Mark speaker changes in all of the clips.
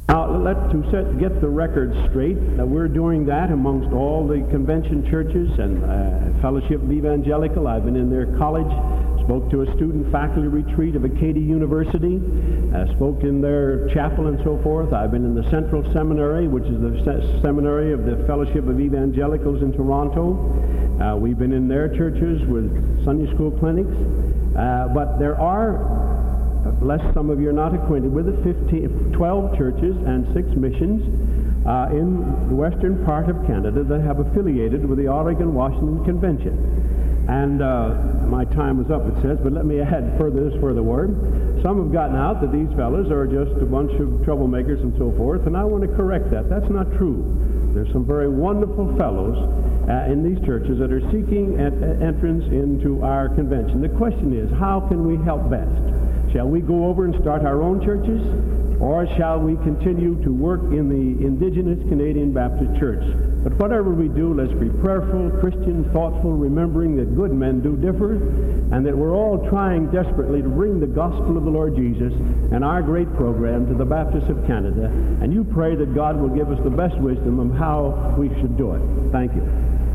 Speaker 1: Now, get the record straight, we're doing that amongst all the convention churches and Fellowship of Evangelical. I've been in their college, spoke to a student faculty retreat of Acadia University, spoke in their chapel and so forth. I've been in the Central Seminary, which is the seminary of the Fellowship of Evangelicals in Toronto. We've been in their churches with Sunday school clinics. But there are, lest some of you are not acquainted with it, 12 churches and 6 missions in the western part of Canada that have affiliated with the Oregon-Washington Convention. And my time is up, it says, but let me add this further word. Some have gotten out that these fellows are just a bunch of troublemakers and so forth, and I want to correct that. That's not true. There's some very wonderful fellows in these churches that are seeking entrance into our convention. The question is, how can we help best? Shall we go over and start our own churches, or shall we continue to work in the indigenous Canadian Baptist Church? But whatever we do, let's be prayerful, Christian, thoughtful, remembering that good men do differ, and that we're all trying desperately to bring the gospel of the Lord Jesus and our great program to the Baptists of Canada. And you pray that God will give us the best wisdom of how we should do it. Thank you.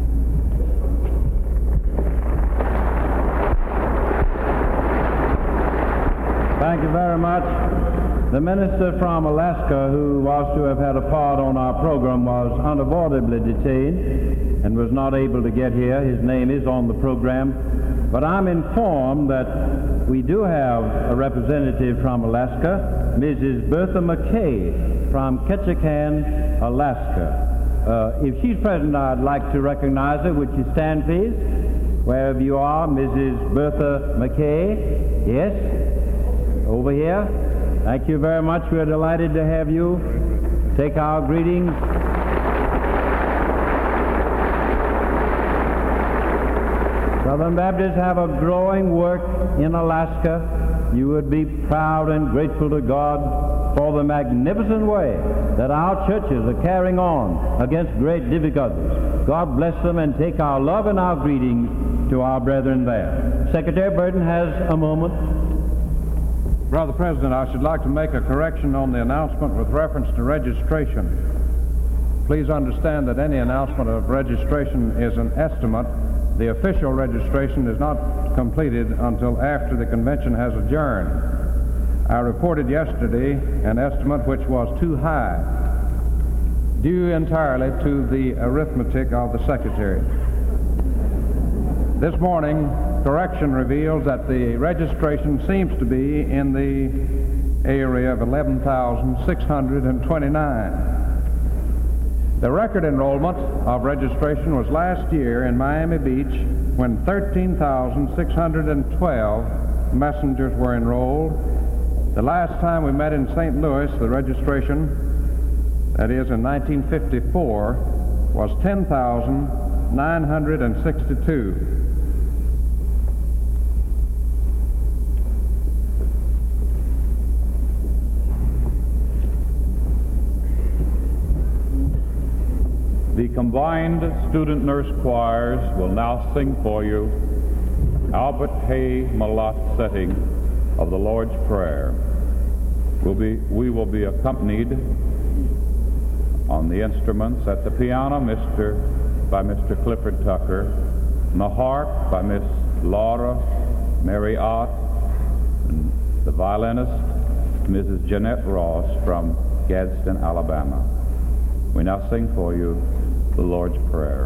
Speaker 2: Thank you very much. The minister from Alaska, who was to have had a part on our program, was unavoidably detained and was not able to get here. His name is on the program. But I'm informed that we do have a representative from Alaska, Mrs. Bertha McKay from Ketchikan, Alaska. If she's present, I'd like to recognize her. Would you stand, please? Wherever you are, Mrs. Bertha McKay. Yes? Over here. Thank you very much. We're delighted to have you. Take our greetings. Southern Baptists have a growing work in Alaska. You would be proud and grateful to God for the magnificent way that our churches are carrying on against great difficulties. God bless them, and take our love and our greetings to our brethren there. Secretary Burton has a moment.
Speaker 3: Brother President, I should like to make a correction on the announcement with reference to registration. Please understand that any announcement of registration is an estimate. The official registration is not completed until after the convention has adjourned. I reported yesterday an estimate which was too high, due entirely to the arithmetic of the Secretary. This morning, correction reveals that the registration seems to be in the area of 11,629. The record enrollment of registration was last year in Miami Beach, when 13,612 messengers were enrolled. The last time we met in St. Louis, the registration, that is in 1954, was 10,962.
Speaker 4: The combined student nurse choirs will now sing for you Albert Hay Malott setting of the Lord's Prayer. We will be accompanied on the instruments at the piano by Mr. Clifford Tucker, and the harp by Miss Laura Mary Ott, and the violinist Mrs. Jeanette Ross from Gadsden, Alabama. We now sing for you the Lord's Prayer.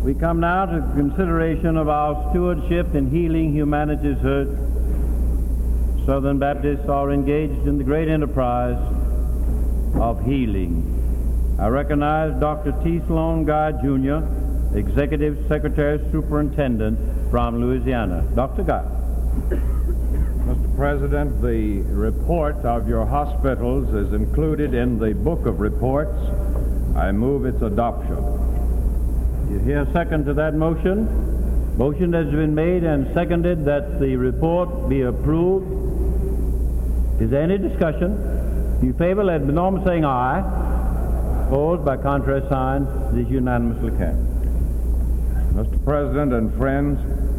Speaker 2: We come now to the consideration of our stewardship in healing humanity's hurt. Southern Baptists are engaged in the great enterprise of healing. I recognize Dr. T. Sloan Guy, Jr., Executive Secretary Superintendent from Louisiana. Dr. Guy.
Speaker 3: Mr. President, the report of your hospitals is included in the Book of Reports. I move its adoption.
Speaker 2: You hear a second to that motion? Motion has been made and seconded that the report be approved. Is there any discussion? In favor, let it be known by saying aye. Opposed, by contrast sign. It is unanimously carried.
Speaker 3: Mr. President and friends,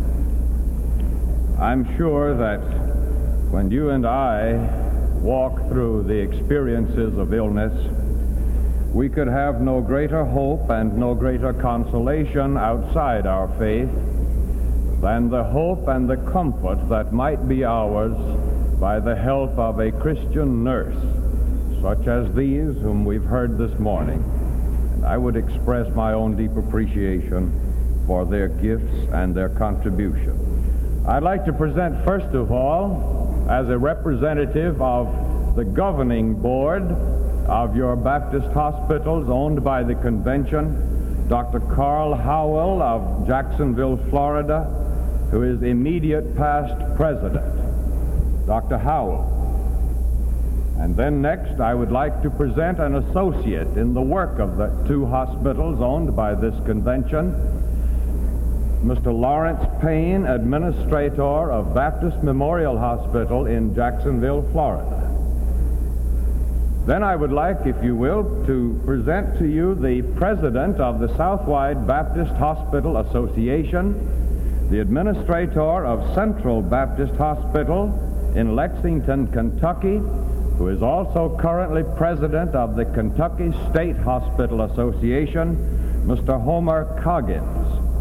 Speaker 3: I'm sure that when you and I walk through the experiences of illness, we could have no greater hope and no greater consolation outside our faith than the hope and the comfort that might be ours by the help of a Christian nurse, such as these whom we've heard this morning. And I would express my own deep appreciation for their gifts and their contribution. I'd like to present, first of all, as a representative of the governing board of your Baptist hospitals owned by the convention, Dr. Carl Howell of Jacksonville, Florida, who is immediate past president. Dr. Howell. And then next, I would like to present an associate in the work of the two hospitals owned by this convention, Mr. Lawrence Payne, administrator of Baptist Memorial Hospital in Jacksonville, Florida. Then I would like, if you will, to present to you the president of the Southwide Baptist Hospital Association, the administrator of Central Baptist Hospital in Lexington, Kentucky, who is also currently president of the Kentucky State Hospital Association, Mr. Homer Coggins.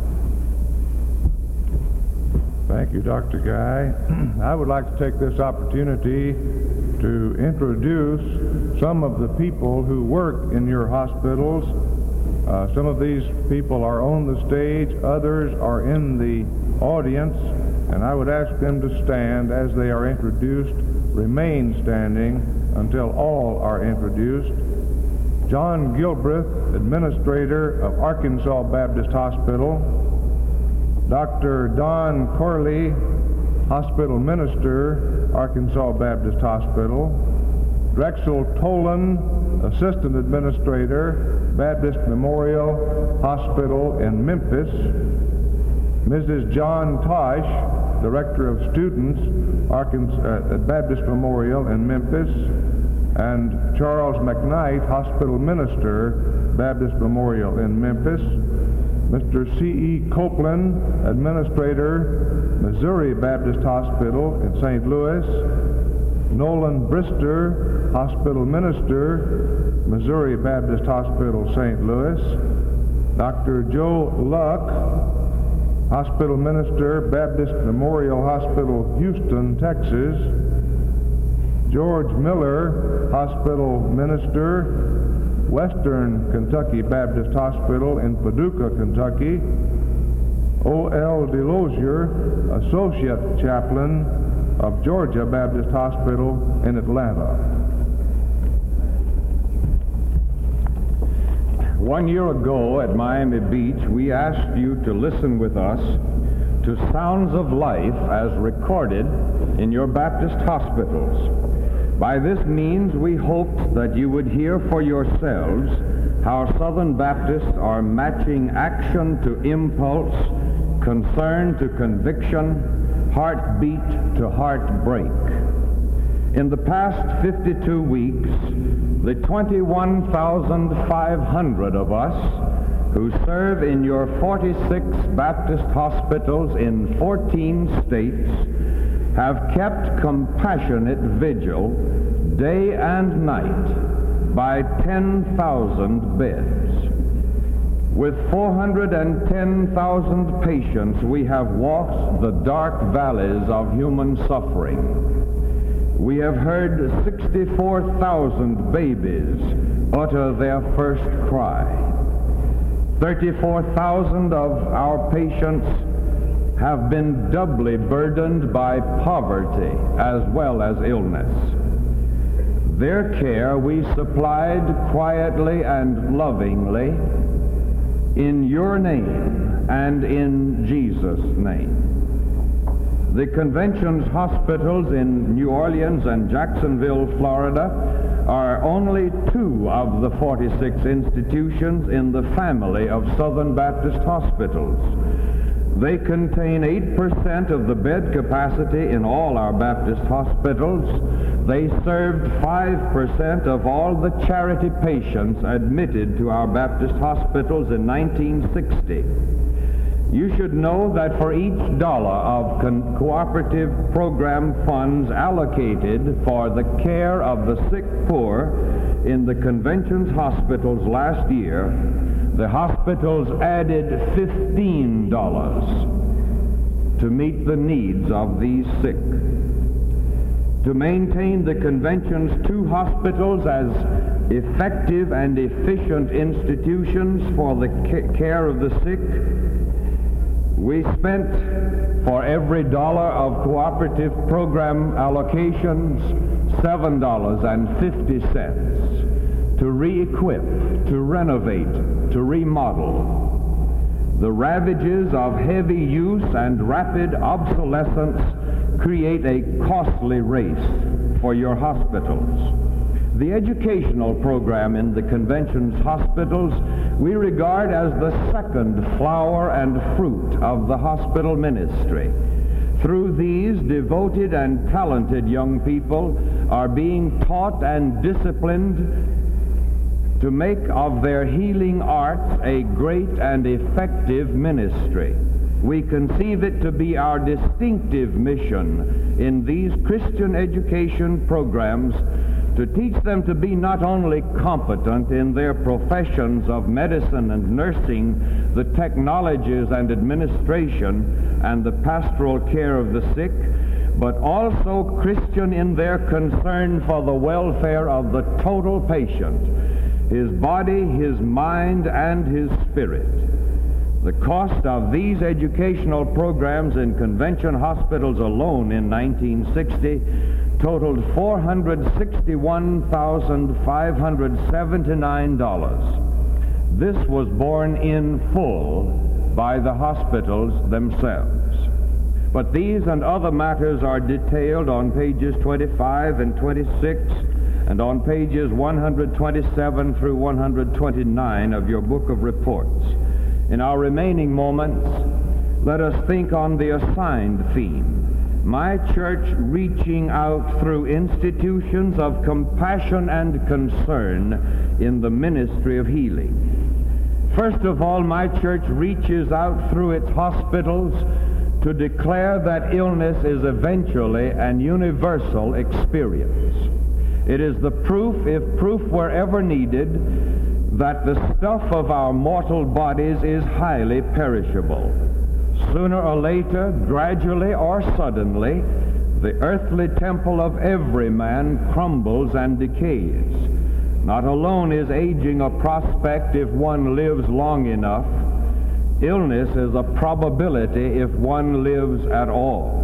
Speaker 5: Thank you, Dr. Guy. I would like to take this opportunity to introduce some of the people who work in your hospitals. Some of these people are on the stage, others are in the audience, and I would ask them to stand as they are introduced. Remain standing until all are introduced. John Gilbreth, administrator of Arkansas Baptist Hospital. Dr. Don Corley, hospital minister, Arkansas Baptist Hospital. Drexel Tolan, assistant administrator, Baptist Memorial Hospital in Memphis. Mrs. John Tosh, director of students, at Baptist Memorial in Memphis. And Charles McKnight, hospital minister, Baptist Memorial in Memphis. Mr. C.E. Copeland, administrator, Missouri Baptist Hospital in St. Louis. Nolan Brister, hospital minister, Missouri Baptist Hospital, St. Louis. Dr. Joe Luck, hospital minister, Baptist Memorial Hospital, Houston, Texas. George Miller, hospital minister, Western Kentucky Baptist Hospital in Paducah, Kentucky. O.L. Delosier, associate chaplain of Georgia Baptist Hospital in Atlanta.
Speaker 3: 1 year ago at Miami Beach, we asked you to listen with us to sounds of life as recorded in your Baptist hospitals. By this means, we hoped that you would hear for yourselves how Southern Baptists are matching action to impulse, concern to conviction, heartbeat to heartbreak. In the past 52 weeks, the 21,500 of us who serve in your 46 Baptist hospitals in 14 states have kept compassionate vigil day and night by 10,000 beds. With 410,000 patients, we have walked the dark valleys of human suffering. We have heard 64,000 babies utter their first cry.
Speaker 2: 34,000 of our patients have been doubly burdened by poverty as well as illness. Their care we supplied quietly and lovingly in your name and in Jesus' name. The convention's hospitals in New Orleans and Jacksonville, Florida, are only 2 of the 46 institutions in the family of Southern Baptist hospitals. They contain 8% of the bed capacity in all our Baptist hospitals. They served 5% of all the charity patients admitted to our Baptist hospitals in 1960. You should know that for each dollar of cooperative program funds allocated for the care of the sick poor in the convention's hospitals last year, the hospitals added $15 to meet the needs of these sick. To maintain the convention's 2 hospitals as effective and efficient institutions for the care of the sick, we spent for every dollar of cooperative program allocations $7.50 to re-equip, to renovate, to remodel. The ravages of heavy use and rapid obsolescence create a costly race for your hospitals. The educational program in the convention's hospitals we regard as the second flower and fruit of the hospital ministry. Through these, devoted and talented young people are being taught and disciplined to make of their healing arts a great and effective ministry. We conceive it to be our distinctive mission in these Christian education programs to teach them to be not only competent in their professions of medicine and nursing, the technologies and administration, and the pastoral care of the sick, but also Christian in their concern for the welfare of the total patient, his body, his mind, and his spirit. The cost of these educational programs in convention hospitals alone in 1960 totaled $461,579. This was borne in full by the hospitals themselves. But these and other matters are detailed on pages 25 and 26 and on pages 127 through 129 of your book of reports. In our remaining moments, let us think on the assigned theme, my church reaching out through institutions of compassion and concern in the ministry of healing. First of all, my church reaches out through its hospitals to declare that illness is eventually an universal experience. It is the proof, if proof were ever needed, that the stuff of our mortal bodies is highly perishable. Sooner or later, gradually or suddenly, the earthly temple of every man crumbles and decays. Not alone is aging a prospect if one lives long enough, illness is a probability if one lives at all.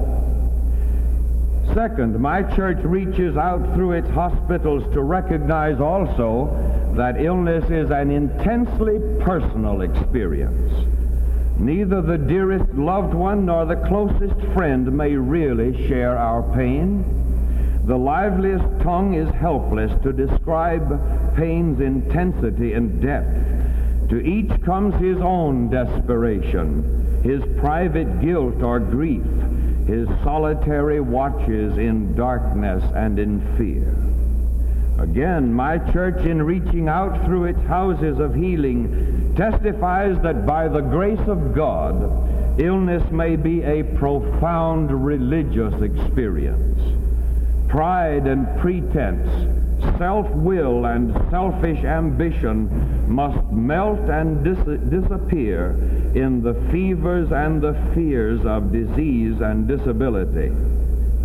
Speaker 2: Second, my church reaches out through its hospitals to recognize also that illness is an intensely personal experience. Neither the dearest loved one nor the closest friend may really share our pain. The liveliest tongue is helpless to describe pain's intensity and depth. To each comes his own desperation, his private guilt or grief, his solitary watches in darkness and in fear. Again, my church, in reaching out through its houses of healing, testifies that by the grace of God, illness may be a profound religious experience. Pride and pretense, self-will and selfish ambition must melt and disappear in the fevers and the fears of disease and disability.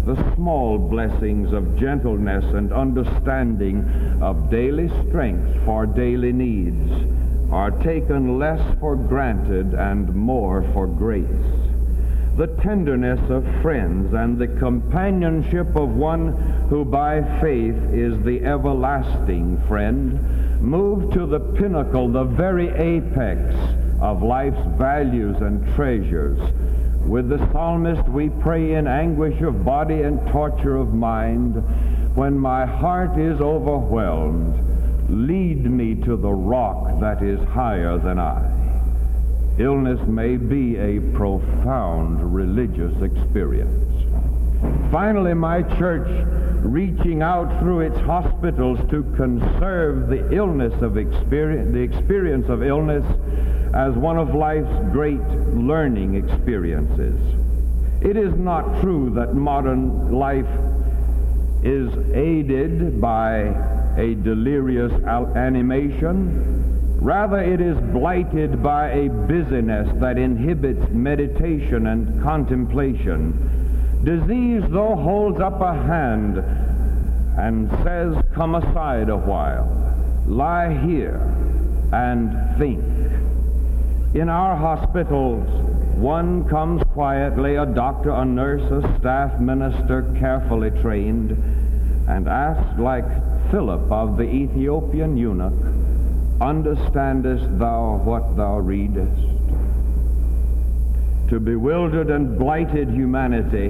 Speaker 6: the small blessings of gentleness and understanding, of daily strength for daily needs, are taken less for granted and more for grace. The tenderness of friends and the companionship of one who by faith is the everlasting friend move to the pinnacle, the very apex of life's values and treasures. With the psalmist we pray in anguish of body and torture of mind, when my heart is overwhelmed, lead me to the rock that is higher than I. Illness may be a profound religious experience. Finally, my church, reaching out through its hospitals to conserve the experience of illness as one of life's great learning experiences. It is not true that modern life is aided by a delirious animation. Rather, it is blighted by a busyness that inhibits meditation and contemplation. Disease, though, holds up a hand and says, "Come aside a while. Lie here and think." In our hospitals, one comes quietly, a doctor, a nurse, a staff minister carefully trained, and asks like Philip of the Ethiopian eunuch, "Understandest thou what thou readest?" To bewildered and blighted humanity,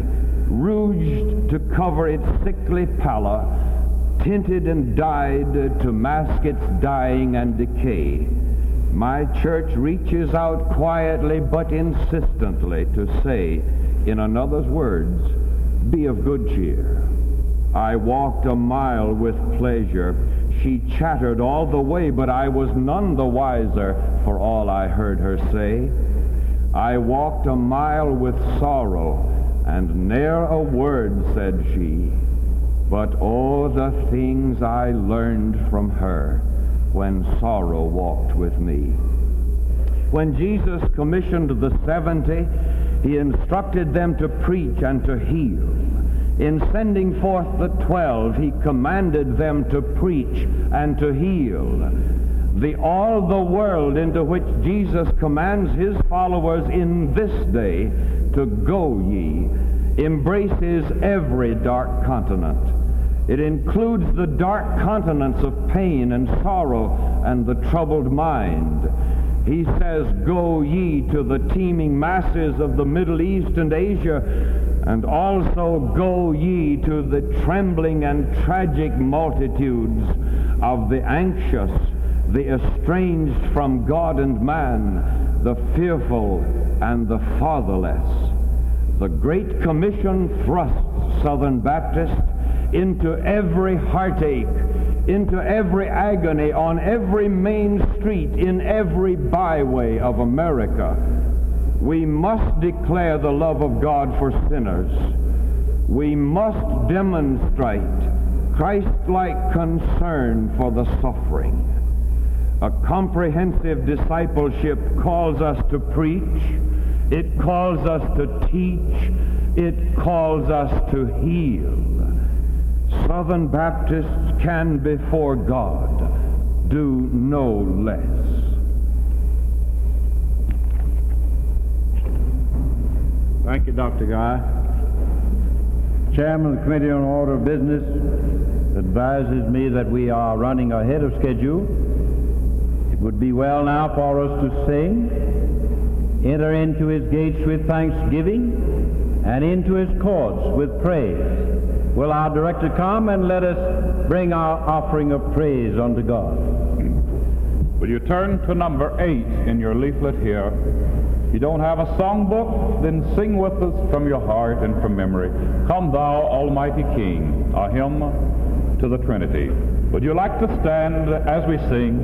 Speaker 6: rouged to cover its sickly pallor, tinted and dyed to mask its dying and decay, my church reaches out quietly but insistently to say, in another's words, "Be of good cheer. I walked a mile with pleasure. She chattered all the way, but I was none the wiser for all I heard her say. I walked a mile with sorrow, and ne'er a word said she. But oh, the things I learned from her when sorrow walked with me." When Jesus commissioned the 70, he instructed them to preach and to heal. In sending forth the 12, he commanded them to preach and to heal. All the world into which Jesus commands his followers in this day to go ye embraces every dark continent. It includes the dark continents of pain and sorrow and the troubled mind. He says, "Go ye to the teeming masses of the Middle East and Asia, and also go ye to the trembling and tragic multitudes of the anxious, the estranged from God and man, the fearful and the fatherless." The Great Commission thrusts Southern Baptist into every heartache, into every agony, on every main street, in every byway of America. We must declare the love of God for sinners. We must demonstrate Christ-like concern for the suffering. A comprehensive discipleship calls us to preach. It calls us to teach. It calls us to heal. Southern Baptists can, before God, do no less.
Speaker 2: Thank you, Dr. Guy. Chairman of the Committee on Order of Business advises me that we are running ahead of schedule. It would be well now for us to sing, enter into his gates with thanksgiving, and into his courts with praise. Will our director come and let us bring our offering of praise unto God?
Speaker 4: Will you turn to number 8 in your leaflet here? If you don't have a songbook, then sing with us from your heart and from memory. "Come Thou Almighty King," a hymn to the Trinity. Would you like to stand as we sing?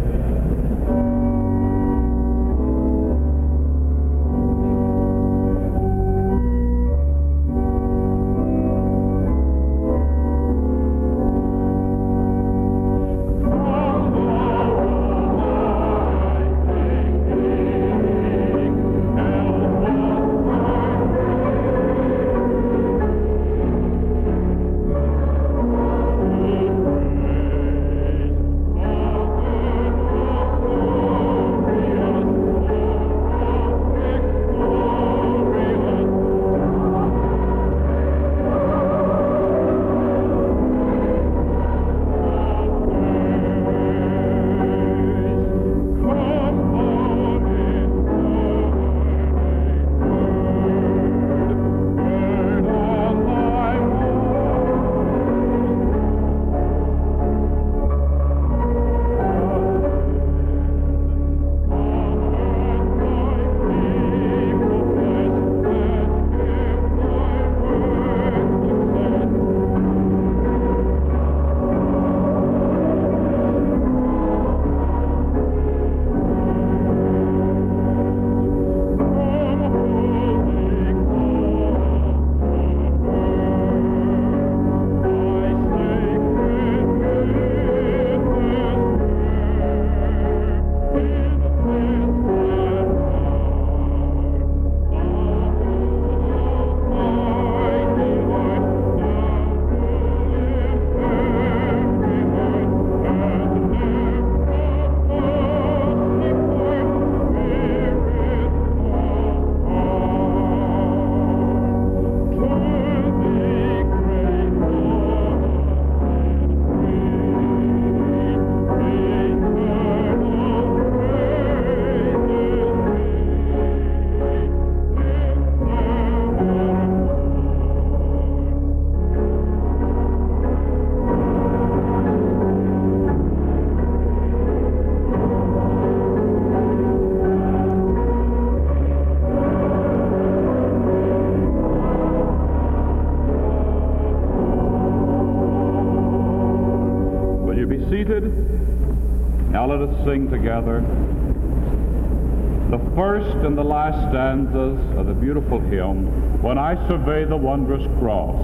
Speaker 4: let us sing together the first and the last stanzas of the beautiful hymn, When I Survey the Wondrous Cross.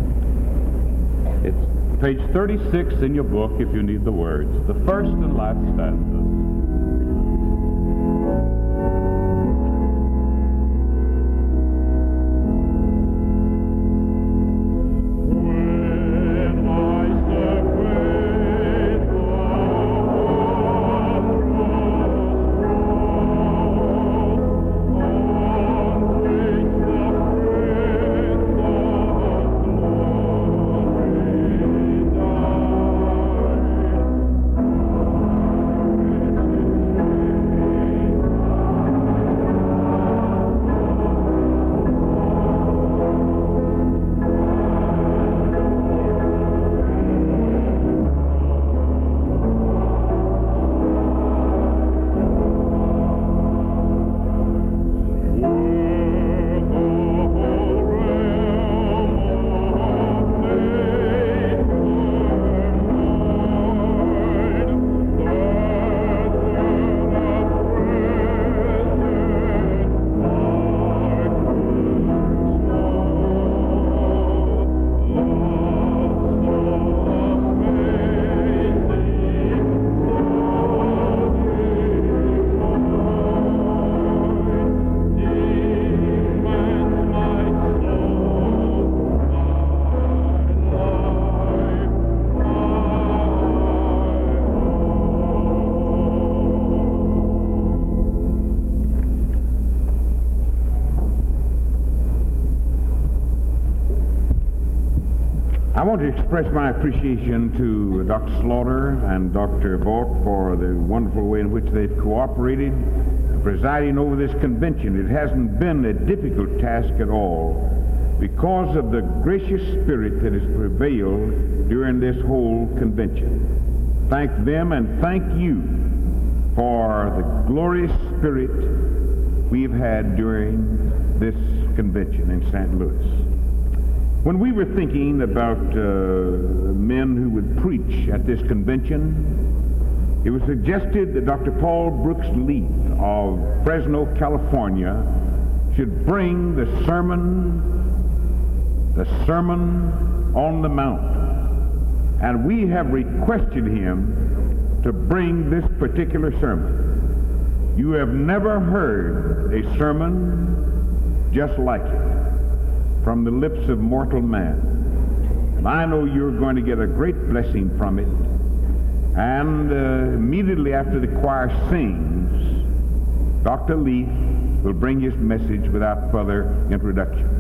Speaker 4: It's page 36 in your book if you need the words. The first and last stanzas.
Speaker 7: I want to express my appreciation to Dr. Slaughter and Dr. Vaught for the wonderful way in which they've cooperated presiding over this convention. It hasn't been a difficult task at all because of the gracious spirit that has prevailed during this whole convention. Thank them and thank you for the glorious spirit we've had during this convention in St. Louis. When we were thinking about men who would preach at this convention, it was suggested that Dr. Paul Brooks Leaf of Fresno, California, should bring the Sermon on the Mount. And we have requested him to bring this particular sermon. You have never heard a sermon just like it from the lips of mortal man. And I know you're going to get a great blessing from it. And immediately after the choir sings, Dr. Leaf will bring his message without further introduction.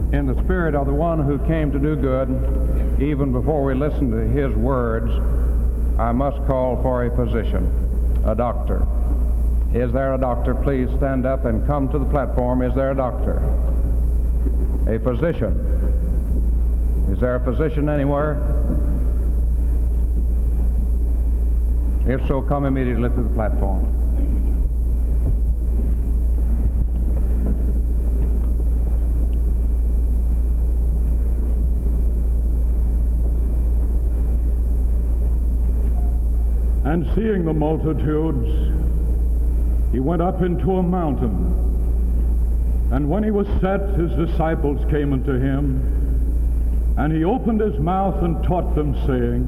Speaker 3: In the spirit of the one who came to do good, even before we listen to his words, I must call for a physician, a doctor. Is there a doctor? Please stand up and come to the platform. Is there a doctor? A physician. Is there a physician anywhere? If so, come immediately to the platform.
Speaker 8: And seeing the multitudes, he went up into a mountain. And when he was set, his disciples came unto him, and he opened his mouth and taught them, saying,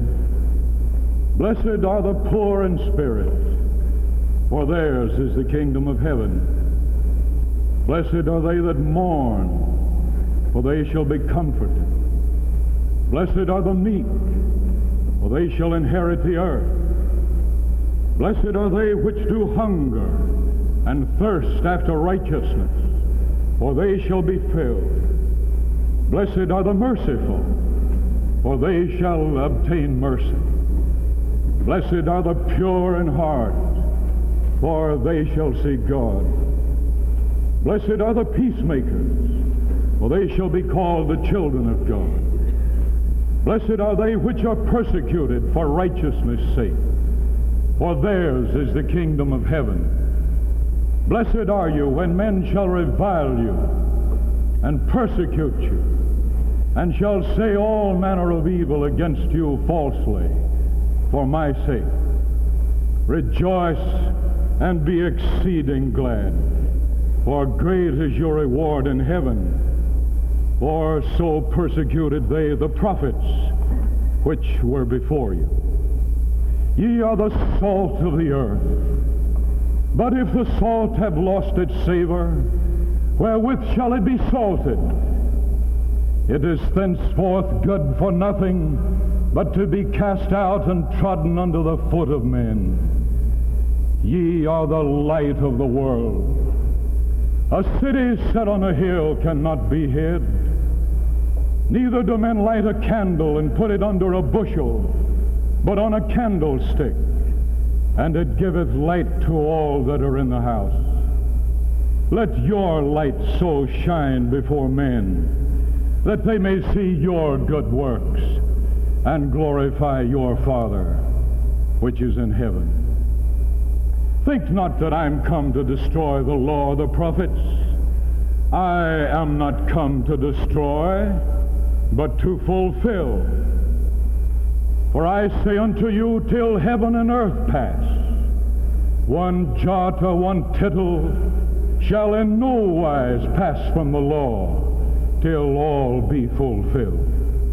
Speaker 8: Blessed are the poor in spirit, for theirs is the kingdom of heaven. Blessed are they that mourn, for they shall be comforted. Blessed are the meek, for they shall inherit the earth. Blessed are they which do hunger and thirst after righteousness, for they shall be filled. Blessed are the merciful, for they shall obtain mercy. Blessed are the pure in heart, for they shall see God. Blessed are the peacemakers, for they shall be called the children of God. Blessed are they which are persecuted for righteousness' sake, for theirs is the kingdom of heaven. Blessed are you when men shall revile you and persecute you, and shall say all manner of evil against you falsely for my sake. Rejoice and be exceeding glad, for great is your reward in heaven. For so persecuted they the prophets which were before you. Ye are the salt of the earth. But if the salt have lost its savor, wherewith shall it be salted? It is thenceforth good for nothing, but to be cast out and trodden under the foot of men. Ye are the light of the world. A city set on a hill cannot be hid. Neither do men light a candle and put it under a bushel, but on a candlestick, and it giveth light to all that are in the house. Let your light so shine before men, that they may see your good works, and glorify your Father, which is in heaven. Think not that I am come to destroy the law of the prophets. I am not come to destroy, but to fulfill. For I say unto you, till heaven and earth pass, one jot or one tittle shall in no wise pass from the law, till all be fulfilled.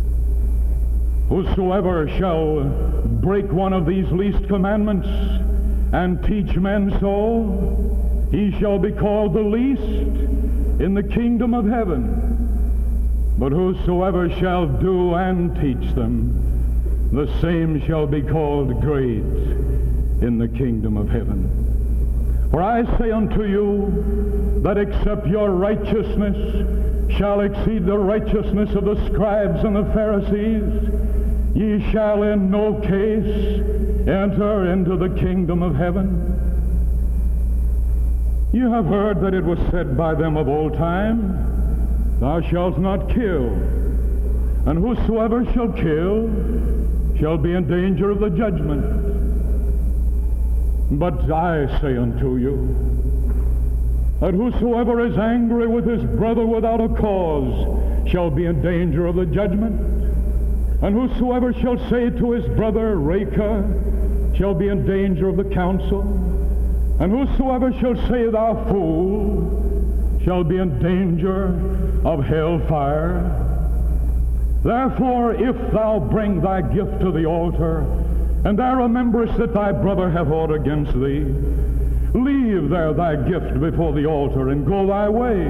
Speaker 8: Whosoever shall break one of these least commandments and teach men so, he shall be called the least in the kingdom of heaven. But whosoever shall do and teach them, the same shall be called great in the kingdom of heaven. For I say unto you, that except your righteousness shall exceed the righteousness of the scribes and the Pharisees, ye shall in no case enter into the kingdom of heaven. You have heard that it was said by them of old time, Thou shalt not kill, and whosoever shall kill shall be in danger of the judgment. But I say unto you, that whosoever is angry with his brother without a cause shall be in danger of the judgment. And whosoever shall say to his brother, Raca, shall be in danger of the council. And whosoever shall say, Thou fool, shall be in danger of hellfire. Therefore, if thou bring thy gift to the altar, and thou rememberest that thy brother hath aught against thee, leave there thy gift before the altar, and go thy way.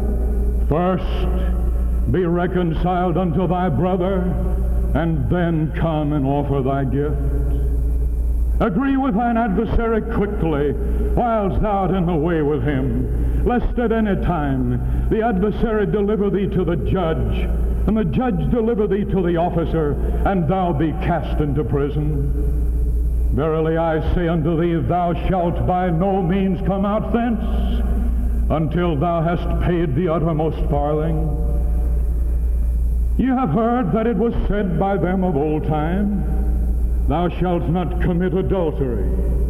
Speaker 8: First be reconciled unto thy brother, and then come and offer thy gift. Agree with thine adversary quickly, whilst thou art in the way with him, lest at any time the adversary deliver thee to the judge, and the judge deliver thee to the officer, and thou be cast into prison. Verily I say unto thee, thou shalt by no means come out thence, until thou hast paid the uttermost farthing. You have heard that it was said by them of old time, thou shalt not commit adultery.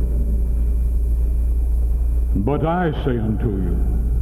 Speaker 8: But I say unto you,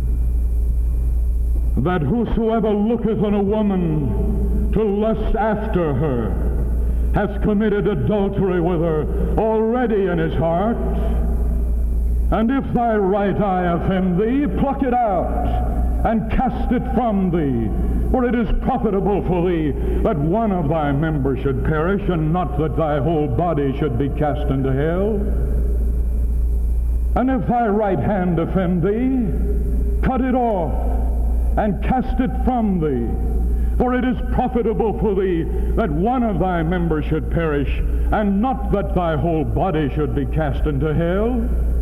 Speaker 8: that whosoever looketh on a woman to lust after her hath committed adultery with her already in his heart. And if thy right eye offend thee, pluck it out, and cast it from thee. For it is profitable for thee that one of thy members should perish, and not that thy whole body should be cast into hell. And if thy right hand offend thee, cut it off, and cast it from thee. For it is profitable for thee that one of thy members should perish, and not that thy whole body should be cast into hell.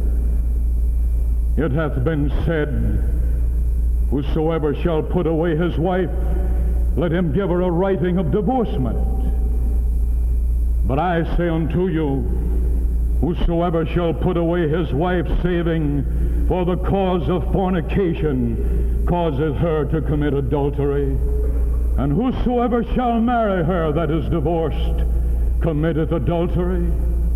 Speaker 8: It hath been said, whosoever shall put away his wife, let him give her a writing of divorcement. But I say unto you, whosoever shall put away his wife, saving for the cause of fornication, causeth her to commit adultery. And whosoever shall marry her that is divorced, committeth adultery.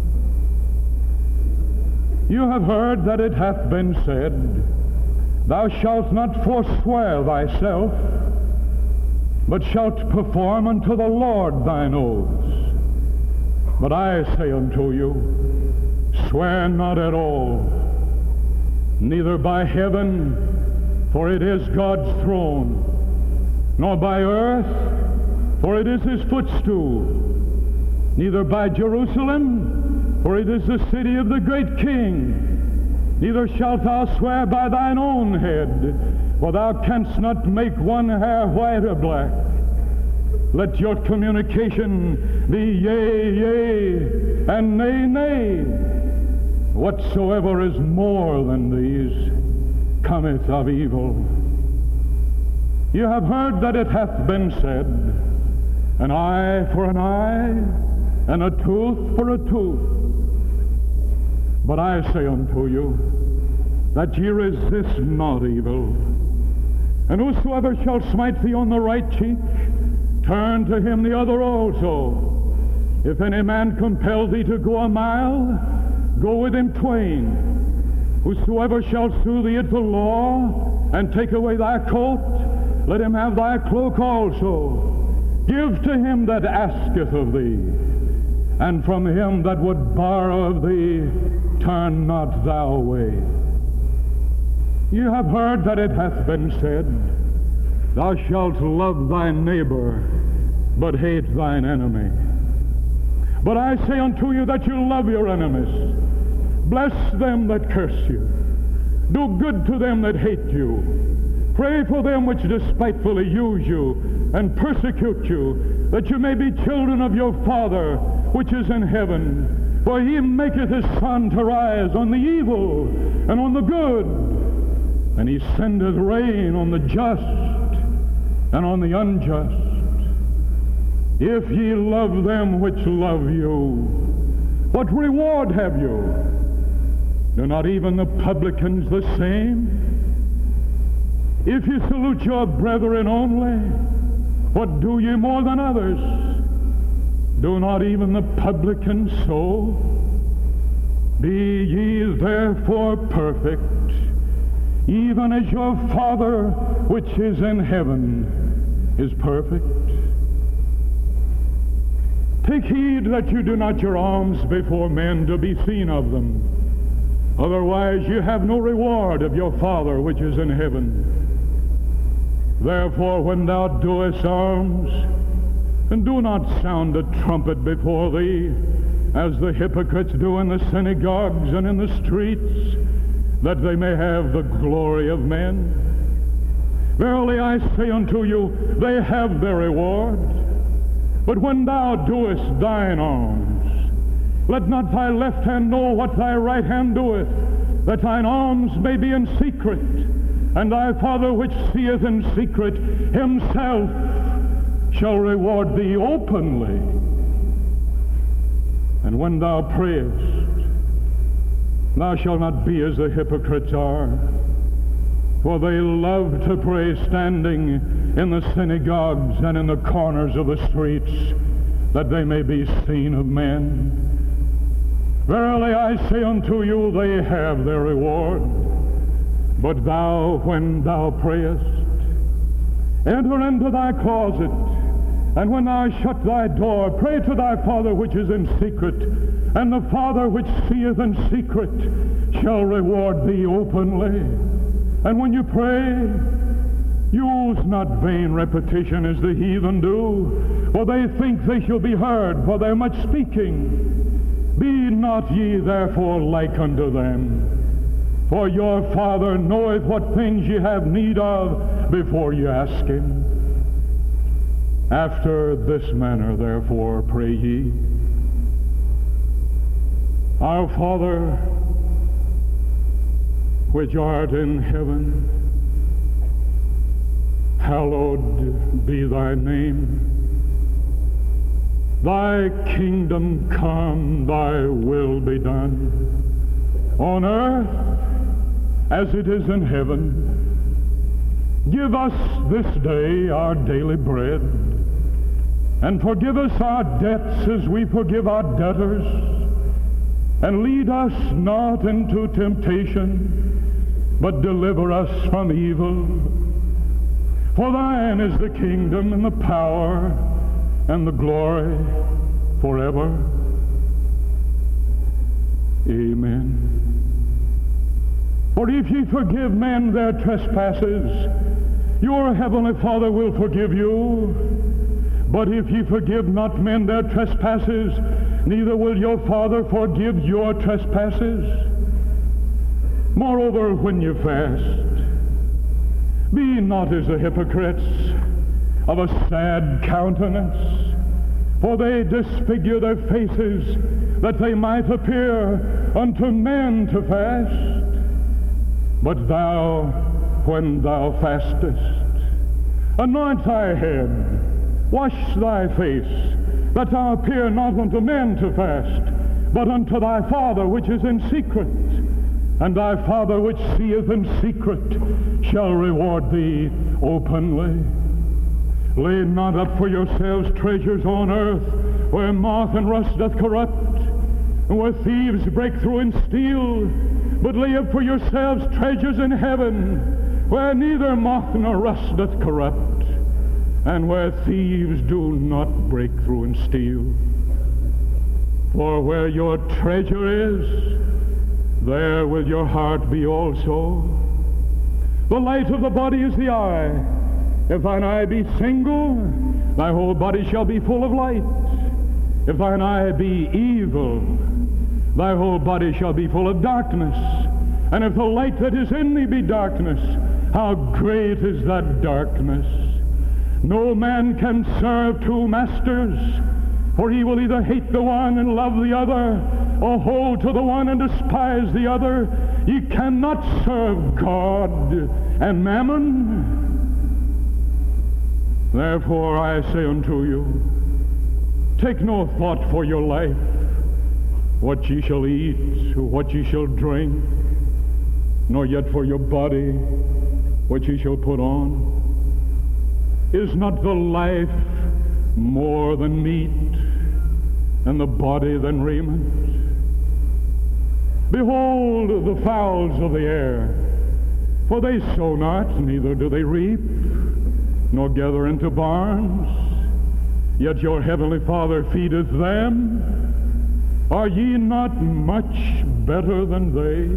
Speaker 8: You have heard that it hath been said, thou shalt not forswear thyself, but shalt perform unto the Lord thine oaths. But I say unto you, swear not at all, neither by heaven, for it is God's throne, nor by earth, for it is his footstool, neither by Jerusalem, for it is the city of the great King. Neither shalt thou swear by thine own head, for thou canst not make one hair white or black. Let your communication be yea, yea, and nay, nay. Whatsoever is more than these cometh of evil. You have heard that it hath been said, an eye for an eye, and a tooth for a tooth. But I say unto you, that ye resist not evil. And whosoever shall smite thee on the right cheek, turn to him the other also. If any man compel thee to go a mile, go with him twain. Whosoever shall sue thee at the law, and take away thy coat, let him have thy cloak also. Give to him that asketh of thee, and from him that would borrow of thee, turn not thou away. You have heard that it hath been said, thou shalt love thy neighbor, but hate thine enemy. But I say unto you that you love your enemies. Bless them that curse you. Do good to them that hate you. Pray for them which despitefully use you and persecute you, that you may be children of your Father which is in heaven. For he maketh his sun to rise on the evil and on the good, and he sendeth rain on the just and on the unjust. If ye love them which love you, what reward have you? Do not even the publicans the same? If ye salute your brethren only, what do ye more than others? Do not even the publicans so? Be ye therefore perfect, even as your Father which is in heaven is perfect. Take heed that you do not your alms before men to be seen of them. Otherwise you have no reward of your Father which is in heaven. Therefore when thou doest alms, and do not sound a trumpet before thee, as the hypocrites do in the synagogues and in the streets, that they may have the glory of men. Verily I say unto you, they have their reward. But when thou doest thine alms, let not thy left hand know what thy right hand doeth, that thine alms may be in secret. and thy Father which seeth in secret himself shall reward thee openly. And when thou prayest, thou shalt not be as the hypocrites are, for they love to pray standing in the synagogues and in the corners of the streets, that they may be seen of men. Verily I say unto you, they have their reward. But thou, when thou prayest, enter into thy closet, and when thou shut thy door, pray to thy Father which is in secret, and the Father which seeth in secret shall reward thee openly. And when you pray, use not vain repetition as the heathen do, for they think they shall be heard for their much speaking. Be not ye therefore like unto them, for your Father knoweth what things ye have need of before ye ask him. After this manner therefore pray ye. Our Father, which art in heaven, hallowed be thy name. Thy kingdom come, thy will be done, on earth as it is in heaven. Give us this day our daily bread, and forgive us our debts as we forgive our debtors. And lead us not into temptation, but deliver us from evil. For thine is the kingdom and the power and the glory forever. Amen. For if ye forgive men their trespasses, your heavenly Father will forgive you. But if ye forgive not men their trespasses, neither will your Father forgive your trespasses. Moreover, when you fast, be not as the hypocrites, of a sad countenance, for they disfigure their faces, that they might appear unto men to fast. But thou, when thou fastest, anoint thy head, wash thy face, that thou appear not unto men to fast, but unto thy Father which is in secret. And thy Father which seeth in secret shall reward thee openly. Lay not up for yourselves treasures on earth, where moth and rust doth corrupt, and where thieves break through and steal. But lay up for yourselves treasures in heaven, where neither moth nor rust doth corrupt, and where thieves do not break through and steal. For where your treasure is, there will your heart be also. The light of the body is the eye. If thine eye be single, thy whole body shall be full of light. If thine eye be evil, thy whole body shall be full of darkness. And if the light that is in thee be darkness, how great is that darkness! No man can serve two masters, for he will either hate the one and love the other, or hold to the one and despise the other. Ye cannot serve God and mammon. Therefore I say unto you, take no thought for your life, what ye shall eat, what ye shall drink, nor yet for your body, what ye shall put on. Is not the life more than meat, and the body than raiment? Behold the fowls of the air, for they sow not, neither do they reap, nor gather into barns, yet your heavenly Father feedeth them. Are ye not much better than they?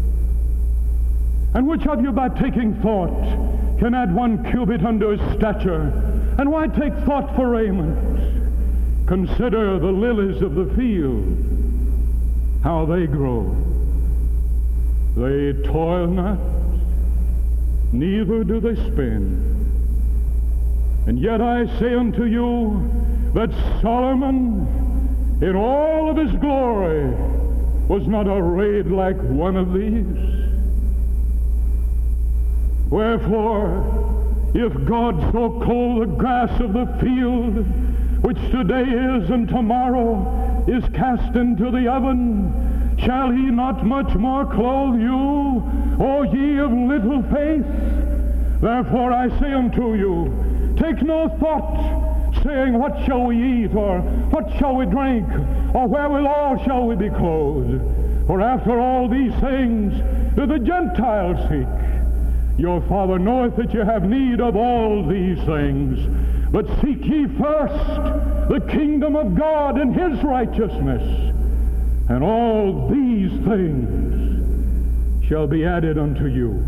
Speaker 8: And which of you by taking thought can add 1 cubit unto his stature? And why take thought for raiment? Consider the lilies of the field, how they grow. They toil not, neither do they spin. And yet I say unto you that Solomon, in all of his glory, was not arrayed like one of these. Wherefore, if God so clothe the grass of the field, which today is and tomorrow is cast into the oven, shall he not much more clothe you, O ye of little faith? Therefore I say unto you, take no thought, saying, what shall we eat, or what shall we drink, or wherewithal shall we be clothed? For after all these things do the Gentiles seek. Your Father knoweth that you have need of all these things. But seek ye first the kingdom of God and his righteousness, and all these things shall be added unto you.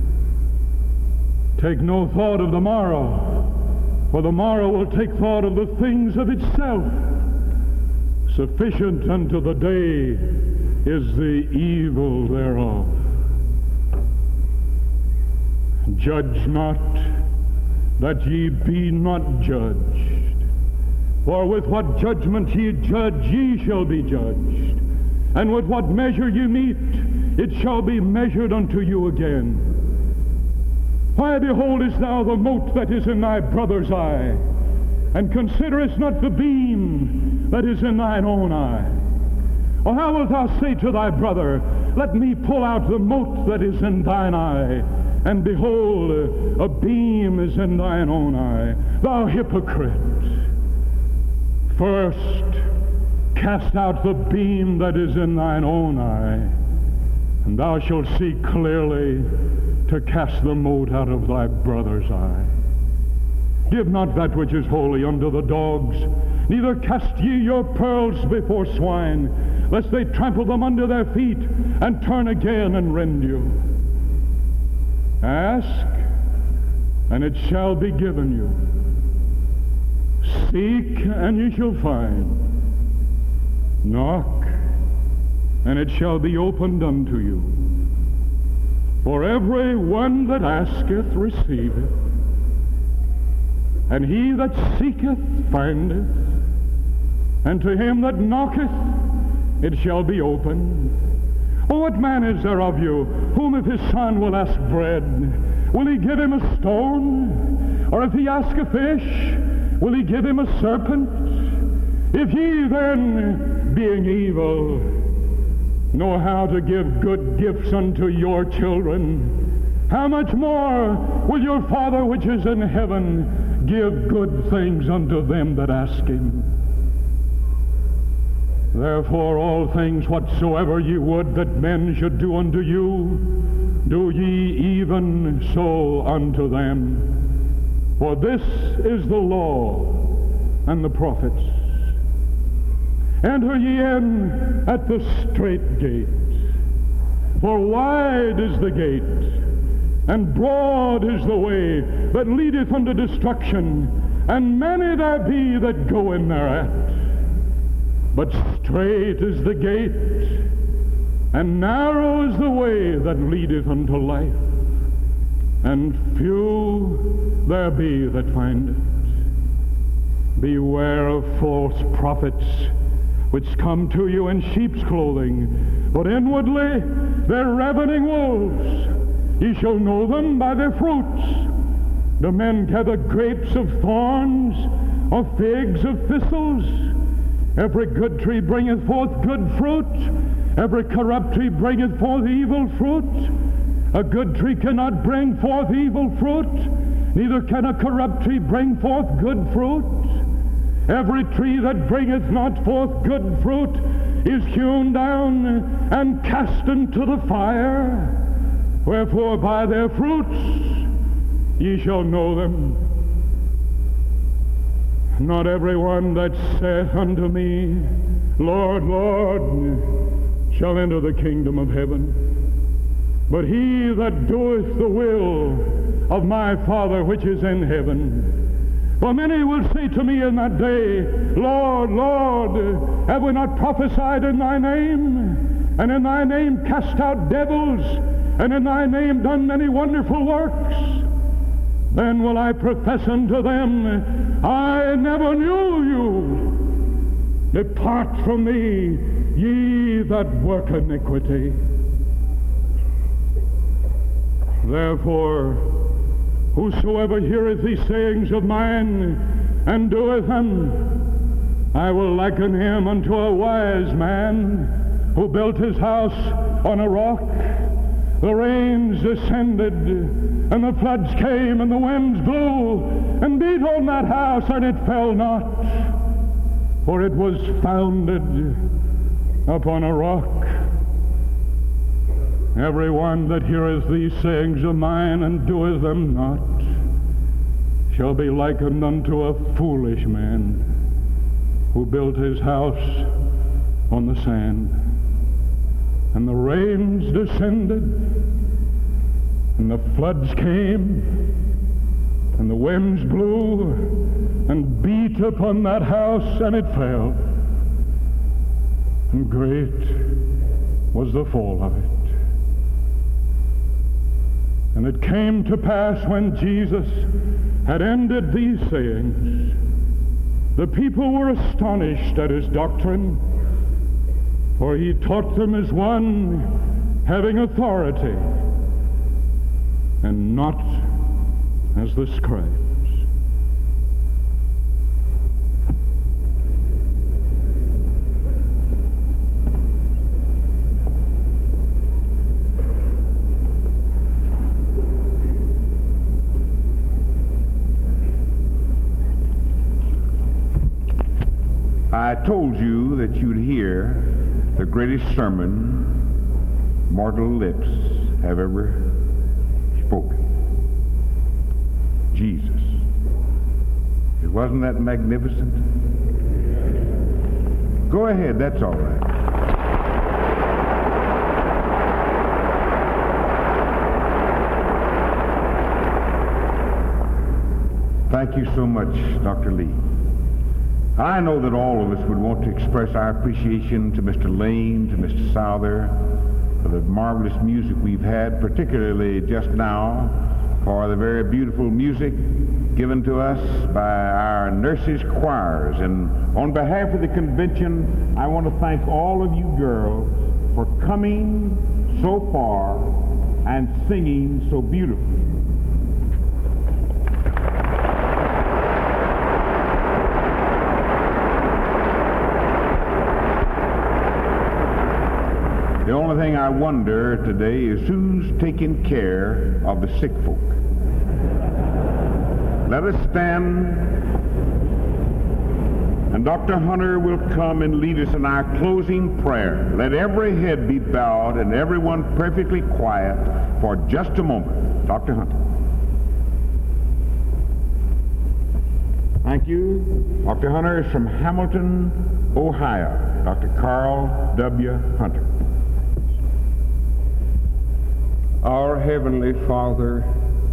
Speaker 8: Take no thought of the morrow, for the morrow will take thought of the things of itself. Sufficient unto the day is the evil thereof. Judge not, that ye be not judged. For with what judgment ye judge, ye shall be judged. And with what measure ye meet, it shall be measured unto you again. Why beholdest thou the mote that is in thy brother's eye, and considerest not the beam that is in thine own eye? Or how wilt thou say to thy brother, let me pull out the mote that is in thine eye, and behold, a beam is in thine own eye? Thou hypocrite! First cast out the beam that is in thine own eye, and thou shalt see clearly to cast the mote out of thy brother's eye. Give not that which is holy unto the dogs, neither cast ye your pearls before swine, lest they trample them under their feet, and turn again and rend you. Ask, and it shall be given you. Seek, and ye shall find. Knock, and it shall be opened unto you. For every one that asketh receiveth, and he that seeketh findeth, and to him that knocketh it shall be opened. Oh, what man is there of you, whom if his son will ask bread, will he give him a stone? Or if he ask a fish, will he give him a serpent? If ye then, being evil, know how to give good gifts unto your children, how much more will your Father which is in heaven give good things unto them that ask him? Therefore all things whatsoever ye would that men should do unto you, do ye even so unto them. For this is the law and the prophets. Enter ye in at the strait gate. For wide is the gate, and broad is the way that leadeth unto destruction, and many there be that go in thereat. But strait is the gate, and narrow is the way that leadeth unto life, and few there be that find it. Beware of false prophets, which come to you in sheep's clothing, but inwardly they're ravening wolves. Ye shall know them by their fruits. Do men gather grapes of thorns, or figs of thistles? Every good tree bringeth forth good fruit. Every corrupt tree bringeth forth evil fruit. A good tree cannot bring forth evil fruit, neither can a corrupt tree bring forth good fruit. Every tree that bringeth not forth good fruit is hewn down and cast into the fire. Wherefore by their fruits ye shall know them. Not every one that saith unto me, Lord, Lord, shall enter the kingdom of heaven, but he that doeth the will of my Father which is in heaven. For many will say to me in that day, Lord, Lord, have we not prophesied in thy name? And in thy name cast out devils? And in thy name done many wonderful works? Then will I profess unto them, I never knew you. Depart from me, ye that work iniquity. Therefore, whosoever heareth these sayings of mine and doeth them, I will liken him unto a wise man who built his house on a rock. The rains descended, and the floods came, and the winds blew, and beat on that house, and it fell not, for it was founded upon a rock. Every one that heareth these sayings of mine and doeth them not shall be likened unto a foolish man who built his house on the sand. And the rains descended, and the floods came, and the winds blew, and beat upon that house, and it fell. And great was the fall of it. And it came to pass when Jesus had ended these sayings, the people were astonished at his doctrine, for he taught them as one having authority, and not as the scribes.
Speaker 7: I told you that you'd hear the greatest sermon mortal lips have ever spoken. Jesus. Wasn't that magnificent? Go ahead, that's all right. Thank you so much, Dr. Lee. I know that all of us would want to express our appreciation to Mr. Lane, to Mr. Souther, for the marvelous music we've had, particularly just now, for the very beautiful music given to us by our nurses' choirs. And on behalf of the convention, I want to thank all of you girls for coming so far and singing so beautifully. The only thing I wonder today is who's taking care of the sick folk. Let us stand, and Dr. Hunter will come and lead us in our closing prayer. Let every head be bowed and everyone perfectly quiet for just a moment. Dr. Hunter. Thank you. Dr. Hunter is from Hamilton, Ohio. Dr. Carl W. Hunter.
Speaker 9: Our Heavenly Father,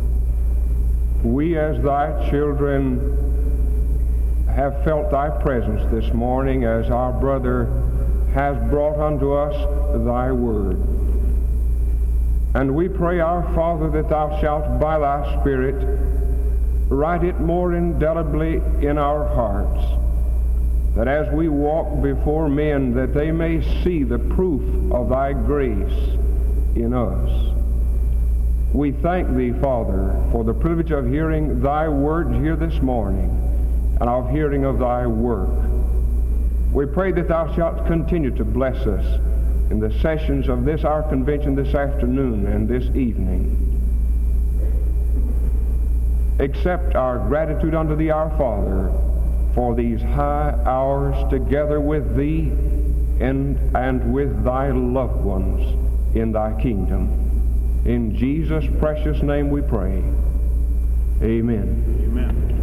Speaker 9: we as thy children have felt thy presence this morning as our brother has brought unto us thy word. And we pray, our Father, that thou shalt by thy Spirit write it more indelibly in our hearts, that as we walk before men, that they may see the proof of thy grace in us. We thank thee, Father, for the privilege of hearing thy words here this morning and of hearing of thy work. We pray that thou shalt continue to bless us in the sessions of this our convention this afternoon and this evening. Accept our gratitude unto thee, our Father, for these high hours together with thee and with thy loved ones in thy kingdom. In Jesus' precious name we pray. Amen.
Speaker 7: Amen.